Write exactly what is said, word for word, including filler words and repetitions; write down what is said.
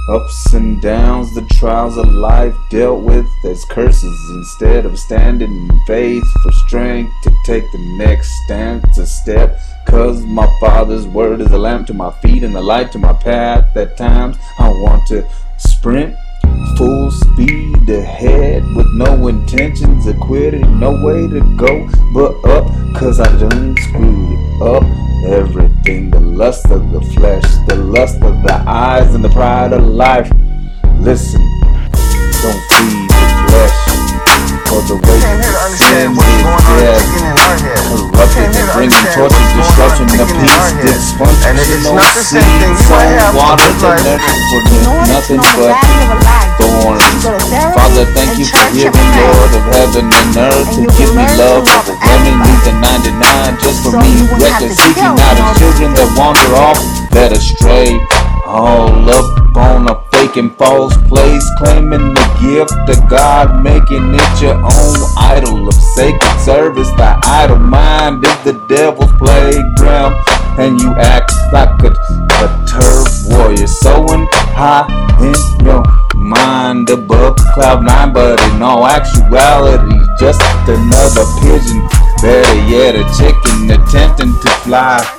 Ups and downs, the trials of life dealt with as curses instead of standing in faith for strength to take the next stance, a step. Cause my Father's word is a lamp to my feet and a light to my path. At times I want to sprint full speed ahead with no intentions of quitting, no way to go but up, cause I done screwed it up. Everything, the lust of the flesh, the lust of the eyes, and the pride of life. Listen, don't feed the flesh, for the way of sin is death, corrupted and bringing torture, destruction, the peace, dysfunctional seeds, sown water that nurture for nothing but thorns. Father, thank you for giving, Lord of heaven and earth, to give me love overwhelming, leave the ninety-nine just for me, reckless seeking out of children that wander off, led astray, all up on a fake and false place, claiming the gift of God, making it your own idol of sacred service. The idle mind is the devil's playground, and you act like a, a turf warrior, soaring high in your mind above cloud nine, but in all actuality just another pigeon, better yet a chicken attempting to fly.